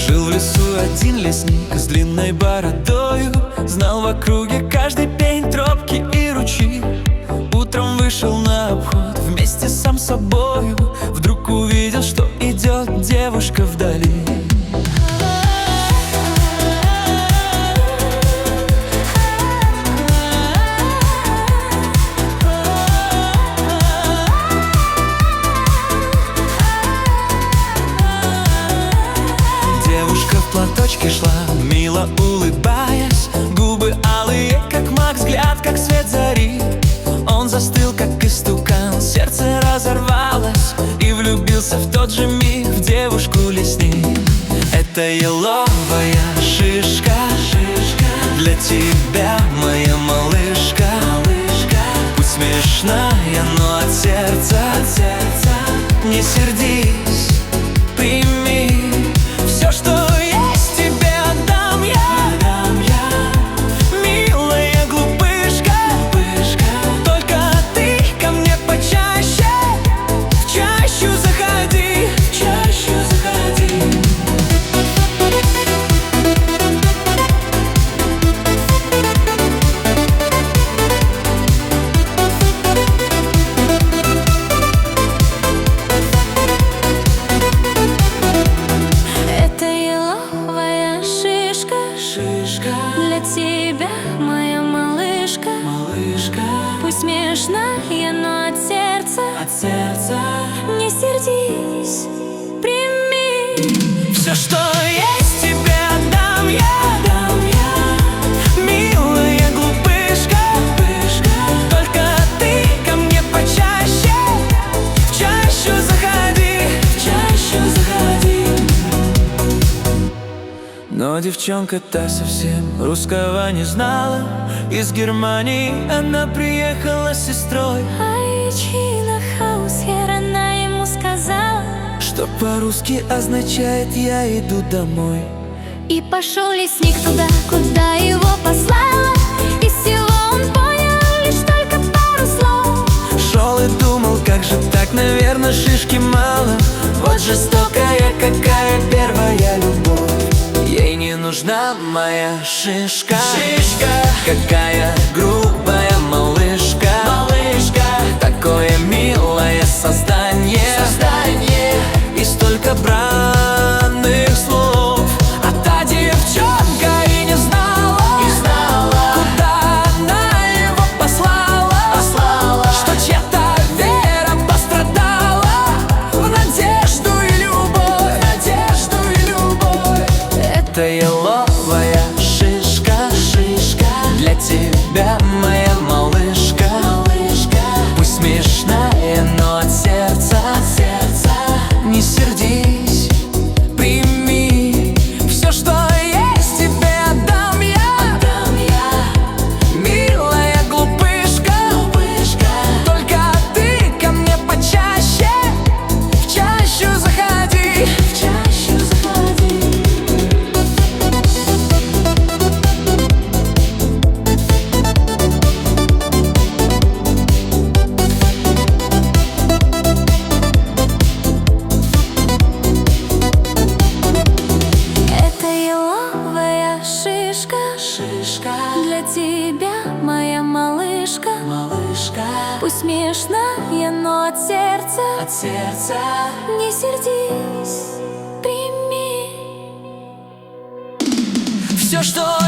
Жил в лесу один лесник с длинной бородою, знал в округе каждый пень, тропки и ручьи. Утром вышел на обход вместе сам с собою, вдруг увидел, что идет девушка вдали. Девушка в платочке шла, мило улыбаясь, губы алые, как мак, взгляд, как свет зари. Он застыл, как истукан, сердце разорвалось, и влюбился в тот же миг в девушку лесник. Это еловая шишка, для тебя, моя малышка. Пусть смешная, но от сердца не сердись, прими. Все, что есть, тебе отдам я, милая глупышка. Только ты ко мне почаще, в чащу заходи, в чащу заходи. Для тебя, моя малышка. Пусть смешная, но от сердца не сердись, прими. Все, что есть, тебе отдам я, милая глупышка. Только ты ко мне почаще, в чащу заходи, в чащу заходи. Но девчонка-то совсем русского не знала. Из Германии она приехала с сестрой. Айчина Хаусхер, она ему сказала, что по-русски означает «я иду домой». и пошел лесник туда, куда его послала. Из всего он понял лишь только пару слов. Шел и думал, как же так, наверное, шишки мало. Вот жестокая какая первая любовь. Ей не нужна моя шишка. Какая грубая малышка. Такое милое создание. И столько бранных слов. А та девчонка и не знала, куда она его послала. Что чья-то вера пострадала в надежду и любовь, Это еловая шишка, для тебя, моя малышка. Пусть смешная, но от сердца не сердись, прими. Все, что есть, тебе отдам я, милая глупышка. Только ты ко мне почаще, в чащу заходи, в чащу заходи. Для тебя, моя малышка. Пусть смешная, но от сердца не сердись, прими. Все, что